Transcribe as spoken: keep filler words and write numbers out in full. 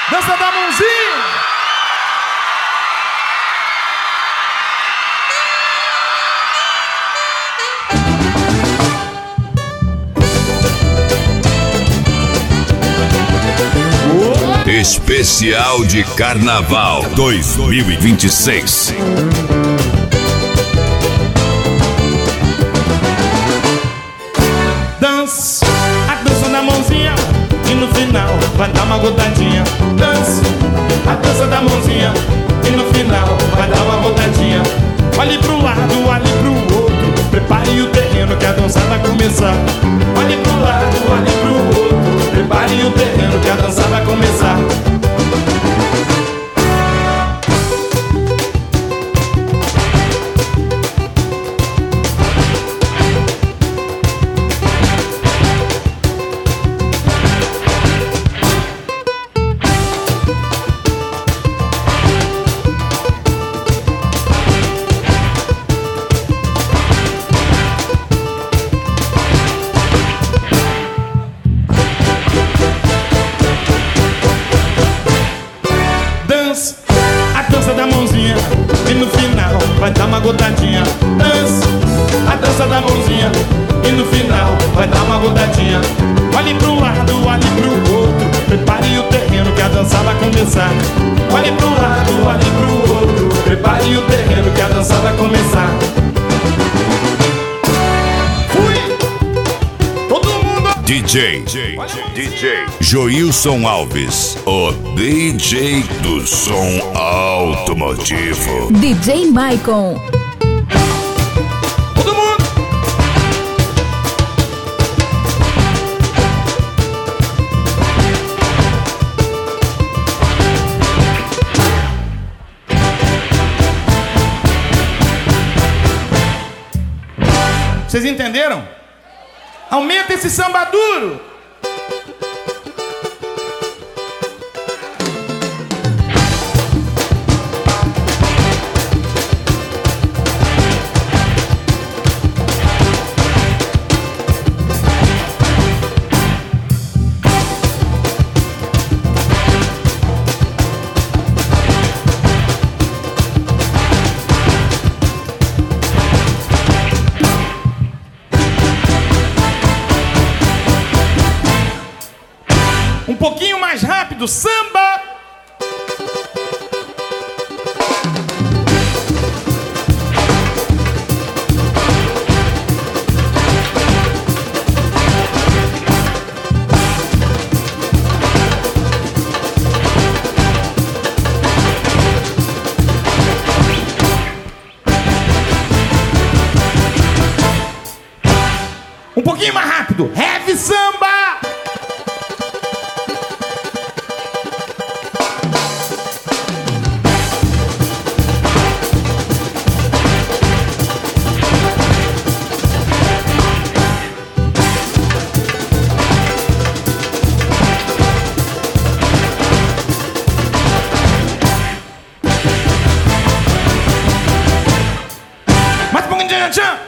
Dança da mãozinha. Especial de Carnaval dois mil e vinte e seis. Dança, a dança da mãozinha, e no final vai dar uma rodadinha. Dança, a dança da mãozinha, e no final vai dar uma rodadinha. Olhe pro lado, olhe pro outro, prepare o terreno que a dança vai começar. Olhe pro lado, olhe pro outro, prepare o terreno que a dança vai começar. E no final vai dar uma rodadinha. Dança, a dança da mãozinha, e no final vai dar uma rodadinha. Olhe pro lado, olhe pro outro, prepare o terreno que a dança vai começar. Olhe pro lado, olhe pro outro, prepare o terreno que a dança vai começar. Fui! Todo mundo! D J, D J Joilson Alves, o D J do som automotivo. D J Maicon. Todo mundo! Vocês entenderam? Aumenta esse samba duro. Um pouquinho mais rápido, samba! Um pouquinho mais rápido, heavy samba! Mais um pouquinho de tchan.